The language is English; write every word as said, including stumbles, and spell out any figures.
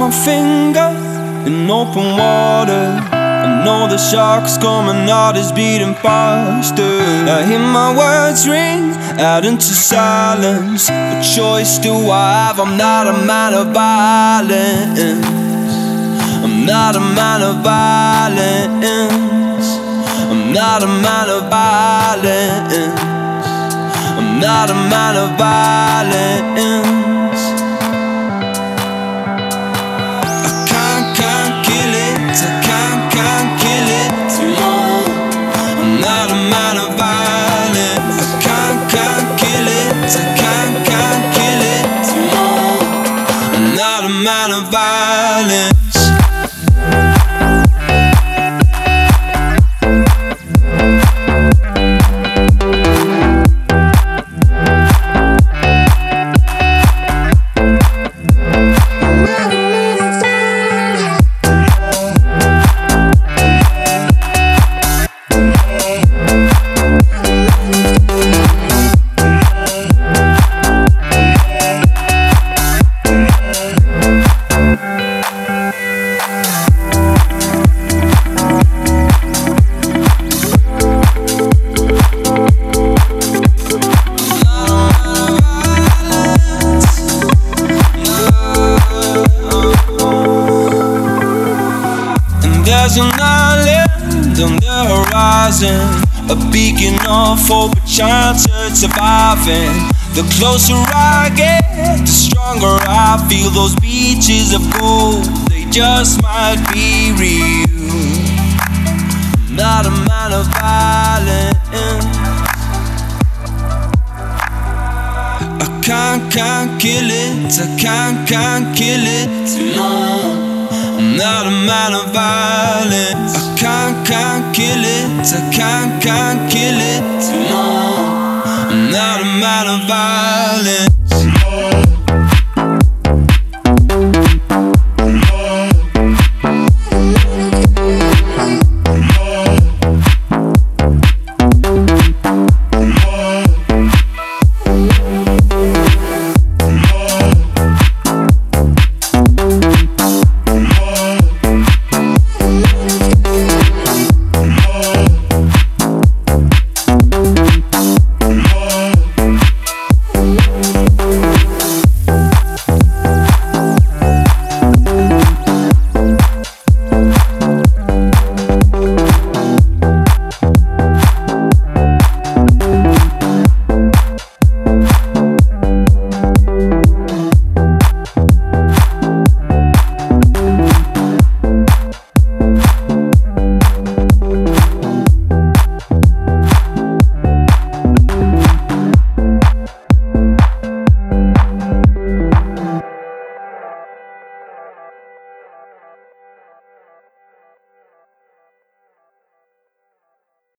my finger in open water. I know the shark's coming, heart is beating faster. I hear my words ring out into silence. What choice do I have? I'm not a man of violence. I'm not a man of violence. I'm not a man of violence. I'm not a man of violence. Man of violence. There's an island on the horizon, a beacon of hope, a chance at surviving. The closer I get, the stronger I feel. Those beaches of gold, they just might be real. I'm not a man of violence. I can't, can't kill it, I can't, can't kill it, no. I'm not a man of violence. I can't, can't kill it. I can't, can't kill it. No, I'm not a man of violence.